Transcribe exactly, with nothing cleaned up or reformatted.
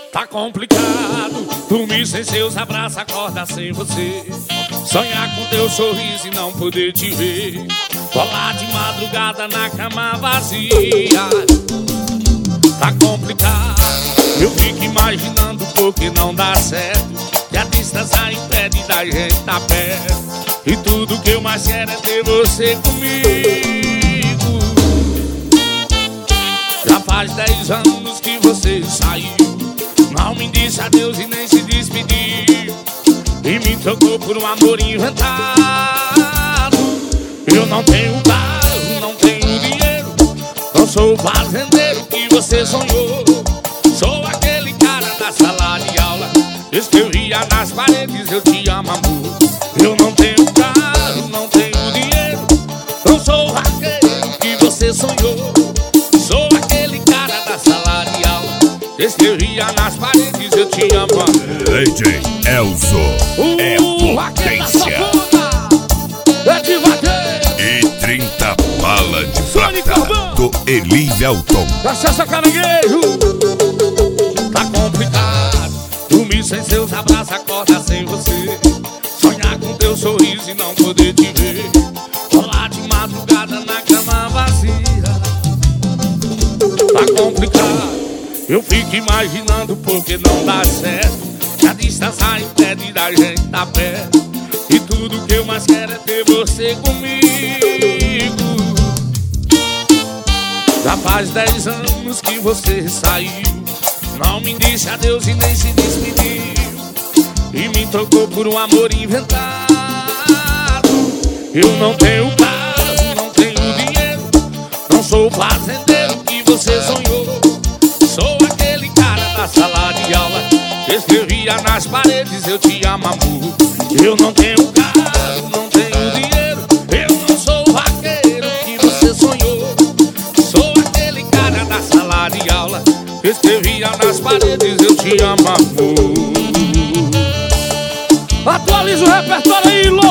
Tá complicado, dormir sem seus abraços, acordar sem você, sonhar com teu sorriso e não poder te ver, rolar de madrugada na cama vazia. Tá complicado, eu fico imaginando porque não dá certo, que a distância impede da gente tá perto, e tudo que eu mais quero é ter você comigo. Já faz dez anos que você saiu, não me disse adeus e nem se despediu, e me trocou por um amor inventado. Eu não tenho carro, não tenho dinheiro, não sou o fazendeiro que você sonhou. Sou aquele cara da sala de aula, escrevia nas paredes eu te amo, amor. Eu não tenho carro, não tenho dinheiro, não sou o raqueiro que você sonhou. Sou aquele cara da sala de aula, escrevia nas paredes eu te amo. D J Elzo uh, é potência. É de vaqueiro. E trinta balas de prata do Eli Velton. Cachaça caranguejo. Tá complicado, dormir sem seus abraços, acordar sem você, sonhar com teu sorriso e não poder te ver, rolar de madrugada na cama vazia. Tá complicado, eu fico imaginando porque não dá certo, que a distância impede da gente tá perto, e tudo que eu mais quero é ter você comigo. Já faz dez anos que você saiu, não me disse adeus e nem se despediu, e me trocou por um amor inventado. Eu não tenho carro, não tenho dinheiro, não sou o fazendeiro que você sonhou. Sou aquele cara da sala de aula, escrevia nas paredes eu te amo, amor. Eu não tenho carro, não tenho dinheiro, eu não sou o vaqueiro que você sonhou. Sou aquele cara da sala de aula, escrevia nas paredes eu te amo, amor. Atualiza o repertório aí, louco.